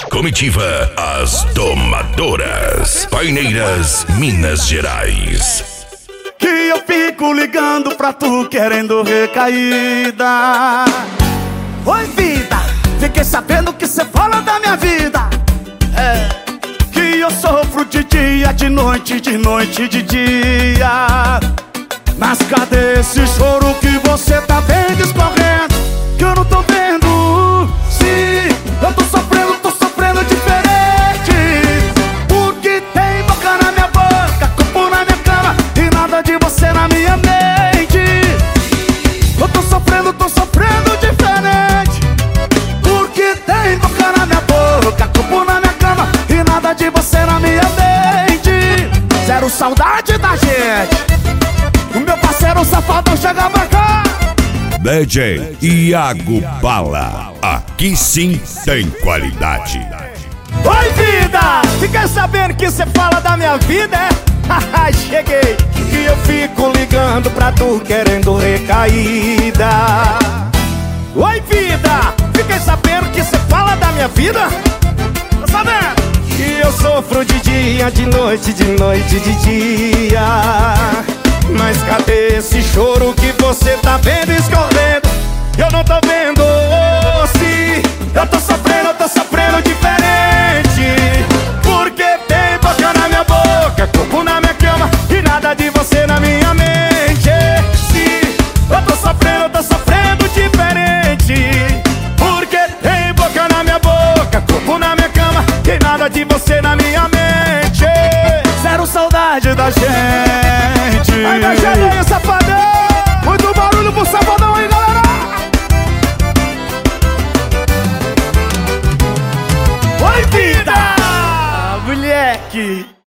Comitiva As Domadoras, Paineiras, Minas Gerais. Que eu fico ligando pra tu querendo recaída. Oi vida, fiquei sabendo que cê fala da minha vida. Que eu sofro de dia, de noite, de noite, de dia. Mas cadê esse choro que você tá vendo escorrendo? Que eu não tô vendo. Sim, eu tô sofrendo diferente. Porque tem boca na minha boca, corpo na minha cama e nada de você na minha mente. Eu tô sofrendo diferente. Porque tem boca na minha boca, corpo na minha cama e nada de você na minha mente. Zero saudade da gente. O meu parceiro safadão chega pra cá. DJ Iago Bala, aqui sim tem qualidade. Oi vida, fiquei sabendo que cê fala da minha vida, é? Cheguei, e eu fico ligando pra tu querendo recaída. Oi vida, fiquei sabendo que cê fala da minha vida. Tá sabendo? Que eu sofro de dia, de noite, de noite, de dia. Mas cadê esse choro que você tá vendo escorrendo? Eu não tô vendo. Se eu tô sofrendo diferente. Porque tem boca na minha boca, corpo na minha cama e nada de você na minha mente. Se eu tô sofrendo diferente. Porque tem boca na minha boca, corpo na minha cama e nada de você na minha mente. Zero saudade da gente. Aí da geneia, safadão. Muito barulho pro safadão aí, galera. Oi, vida, moleque.